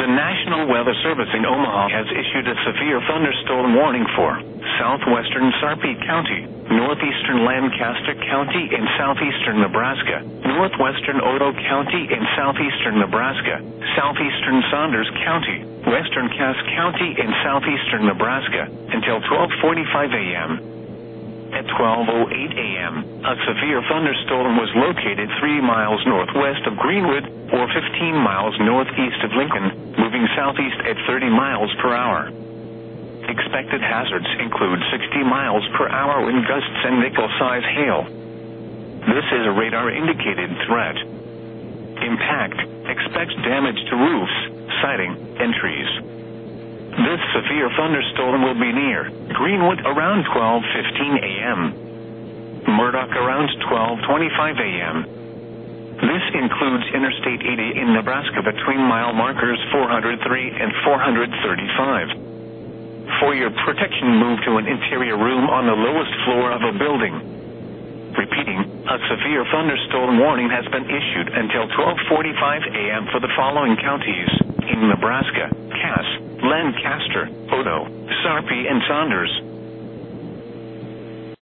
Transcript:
The National Weather Service in Omaha has issued a severe thunderstorm warning for southwestern Sarpy County, northeastern Lancaster County in southeastern Nebraska, northwestern Otoe County in southeastern Nebraska, southeastern Saunders County, western Cass County in southeastern Nebraska, until 12:45 a.m. At 12:08 a.m., a severe thunderstorm was located 3 miles northwest of Greenwood, or 15 miles northeast of Lincoln, moving southeast at 30 miles per hour. Expected hazards include 60 miles per hour wind gusts and nickel-size hail. This is a radar-indicated threat. Impact: expects damage to roofs, siding, and trees. This severe thunderstorm will be near Greenwood around 12:15 a.m. Murdoch around 12:25 a.m. This includes Interstate 80 in Nebraska between mile markers 403 and 435. For your protection, move to an interior room on the lowest floor of a building. Repeating, a severe thunderstorm warning has been issued until 12:45 a.m. for the following counties in Nebraska: Cass, Lancaster, Otoe, Sarpy, and Saunders.